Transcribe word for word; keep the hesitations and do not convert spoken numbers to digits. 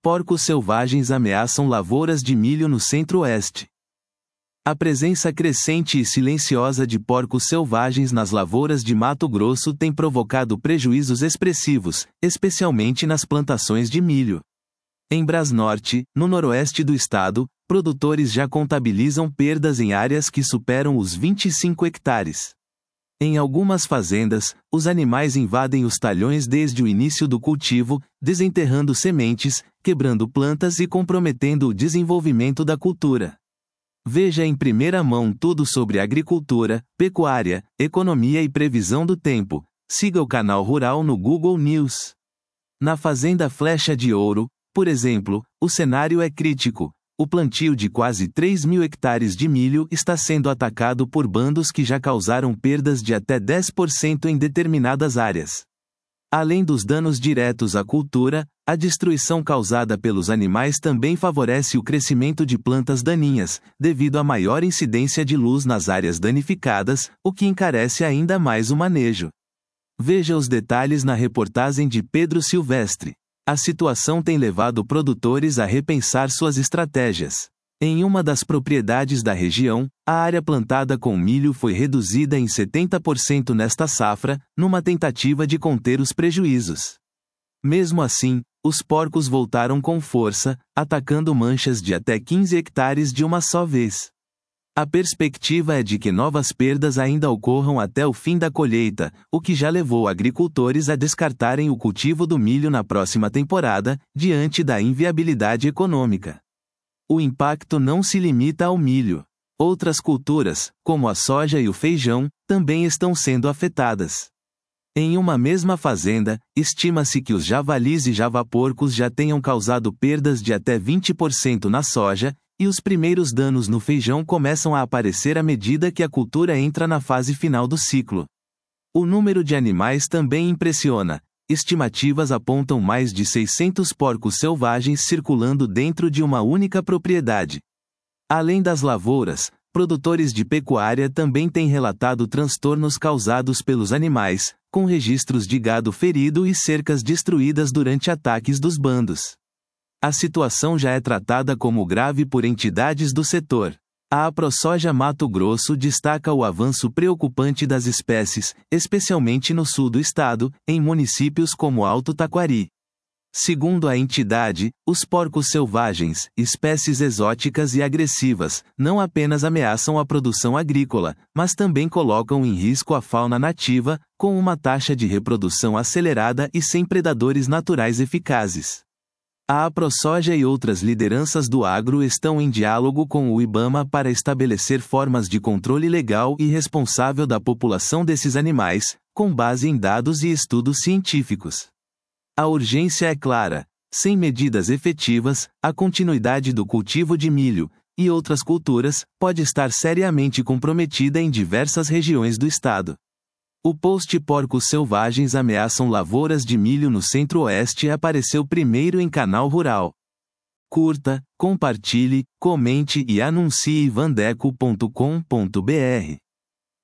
Porcos selvagens ameaçam lavouras de milho no Centro-Oeste. A presença crescente e silenciosa de porcos selvagens nas lavouras de Mato Grosso tem provocado prejuízos expressivos, especialmente nas plantações de milho. Em Brasnorte, no noroeste do estado, produtores já contabilizam perdas em áreas que superam os vinte e cinco hectares. Em algumas fazendas, os animais invadem os talhões desde o início do cultivo, desenterrando sementes, quebrando plantas e comprometendo o desenvolvimento da cultura. Veja em primeira mão tudo sobre agricultura, pecuária, economia e previsão do tempo. Siga o canal Rural no Google News. Na fazenda Flecha de Ouro, por exemplo, o cenário é crítico. O plantio de quase três mil hectares de milho está sendo atacado por bandos que já causaram perdas de até dez por cento em determinadas áreas. Além dos danos diretos à cultura, a destruição causada pelos animais também favorece o crescimento de plantas daninhas, devido à maior incidência de luz nas áreas danificadas, o que encarece ainda mais o manejo. Veja os detalhes na reportagem de Pedro Silvestre. A situação tem levado produtores a repensar suas estratégias. Em uma das propriedades da região, a área plantada com milho foi reduzida em setenta por cento nesta safra, numa tentativa de conter os prejuízos. Mesmo assim, os porcos voltaram com força, atacando manchas de até quinze hectares de uma só vez. A perspectiva é de que novas perdas ainda ocorram até o fim da colheita, o que já levou agricultores a descartarem o cultivo do milho na próxima temporada, diante da inviabilidade econômica. O impacto não se limita ao milho. Outras culturas, como a soja e o feijão, também estão sendo afetadas. Em uma mesma fazenda, estima-se que os javalis e javaporcos já tenham causado perdas de até vinte por cento na soja, e os primeiros danos no feijão começam a aparecer à medida que a cultura entra na fase final do ciclo. O número de animais também impressiona. Estimativas apontam mais de seiscentos porcos selvagens circulando dentro de uma única propriedade. Além das lavouras, produtores de pecuária também têm relatado transtornos causados pelos animais, com registros de gado ferido e cercas destruídas durante ataques dos bandos. A situação já é tratada como grave por entidades do setor. A AproSoja Mato Grosso destaca o avanço preocupante das espécies, especialmente no sul do estado, em municípios como Alto Taquari. Segundo a entidade, os porcos selvagens, espécies exóticas e agressivas, não apenas ameaçam a produção agrícola, mas também colocam em risco a fauna nativa, com uma taxa de reprodução acelerada e sem predadores naturais eficazes. A AproSoja e outras lideranças do agro estão em diálogo com o IBAMA para estabelecer formas de controle legal e responsável da população desses animais, com base em dados e estudos científicos. A urgência é clara: sem medidas efetivas, a continuidade do cultivo de milho, e outras culturas, pode estar seriamente comprometida em diversas regiões do estado. O post Porcos selvagens ameaçam lavouras de milho no Centro-Oeste apareceu primeiro em Canal Rural. Curta, compartilhe, comente e anuncie vandeco ponto com ponto br.